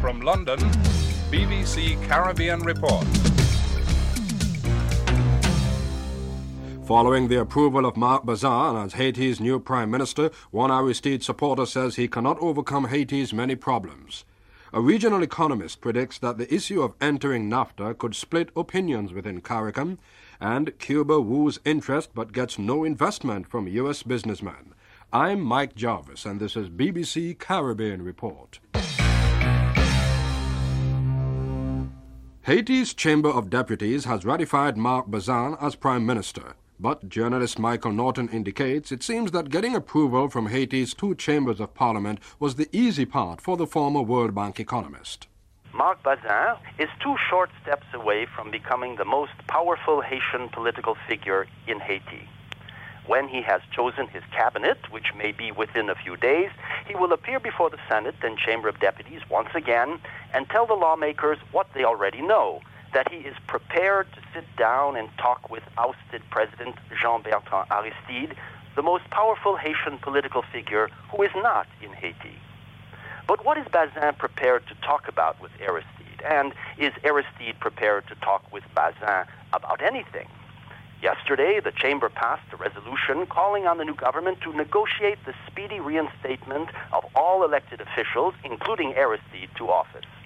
From London, BBC Caribbean Report. Following the approval of Marc Bazin as Haiti's new Prime Minister, one Aristide supporter says he cannot overcome Haiti's many problems. A regional economist predicts that the issue of entering NAFTA could split opinions within CARICOM, and Cuba woos interest but gets no investment from U.S. businessmen. I'm Mike Jarvis, and this is BBC Caribbean Report. Haiti's Chamber of Deputies has ratified Marc Bazin as Prime Minister. But journalist Michael Norton indicates it seems that getting approval from Haiti's two chambers of parliament was the easy part for the former World Bank economist. Marc Bazin is 2 short steps away from becoming the most powerful Haitian political figure in Haiti. When he has chosen his cabinet, which may be within a few days, he will appear before the Senate and Chamber of Deputies once again and tell the lawmakers what they already know, that he is prepared to sit down and talk with ousted President Jean-Bertrand Aristide, the most powerful Haitian political figure who is not in Haiti. But what is Bazin prepared to talk about with Aristide? And is Aristide prepared to talk with Bazin about anything? Yesterday, the Chamber passed a resolution calling on the new government to negotiate the speedy reinstatement of all elected officials, including Aristide, to office.